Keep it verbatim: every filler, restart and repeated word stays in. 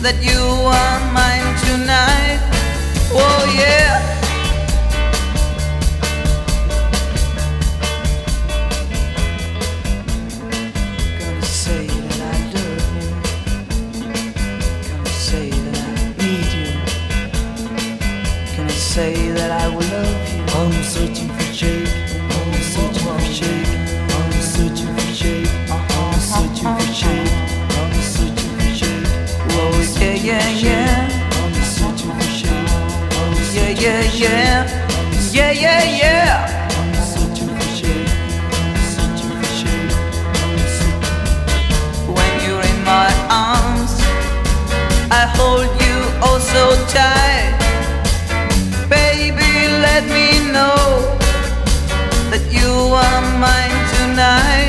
that you are mine tonight. Oh yeah. Gonna say that I love you. Gonna say that I need you. Gonna say that I will love you. I'm searching for Jake. I'm searching for Jake. I'm searching for Jake. I'm searching for Jake. I'm searching for Jake. Oh yeah, yeah, yeah. I'm searching for Jake. I'm Yeah, yeah, yeah. Yeah, yeah, yeah. I'm searching for Jake. I'm searching for Jake. I'm searching. When you're in my arms, I hold you oh so tight. Baby, let me know that you are mine tonight.